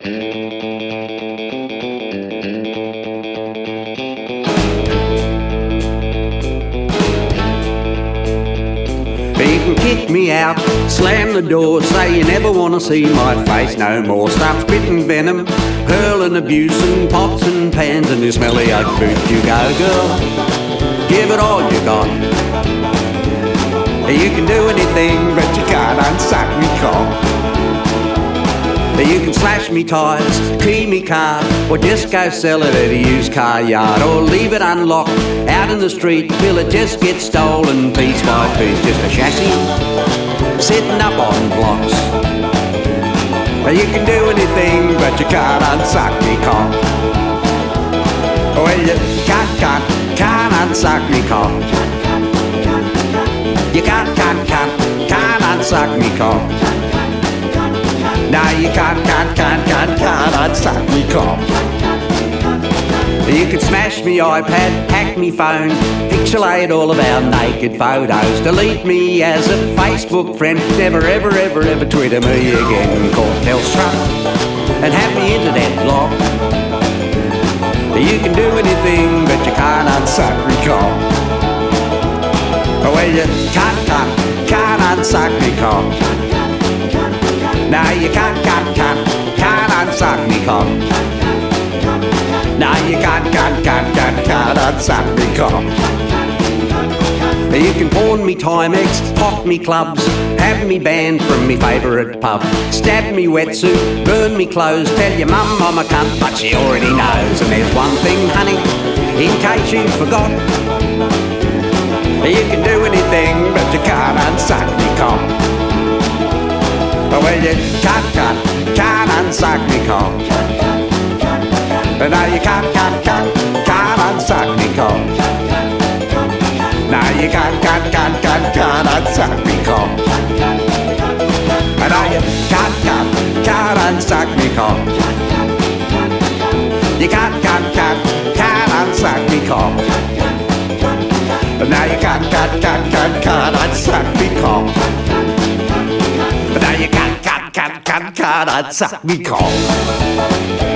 You can kick me out, slam the door, say you never want to see my face no more. Start spitting venom, hurling abuse and pots and pans and your smelly oak boot. You go, girl, give it all you got. You can do anything, but you can't unsuck me cock. You can slash me tyres, key me car, or just go sell it at a used car yard, or leave it unlocked out in the street till it just gets stolen piece by piece. Just a chassis sitting up on blocks. You can do anything, but you can't unsuck me cock. Well, you can't unsuck me cock. You can't unsuck me cock. No, you can't unsuck me cock. You can smash me iPad, hack me phone, pixelate all of our naked photos, delete me as a Facebook friend, never ever ever ever Twitter me again. Call Telstra and have me internet blocked. You can do anything, but you can't unsuck me cock. Well, you can't unsuck me cock. No, you can't unsuck me cock. No, you can't unsuck me cock. You can pawn me Timex, hawk me clubs, have me banned from me favourite pub, stab me wetsuit, burn me clothes, tell your mum I'm a cunt, but she already knows. And there's one thing, honey, in case you forgot, you can do anything, but you can't unsuck me cock. Well, you can't unsuck me cock. No, you can't unsuck me cock. No, you can't unsuck me cock. No, you can't unsuck me cock. You can't unsuck me cock. No, you can't unsuck me cock. Now you can't unsuck me cock.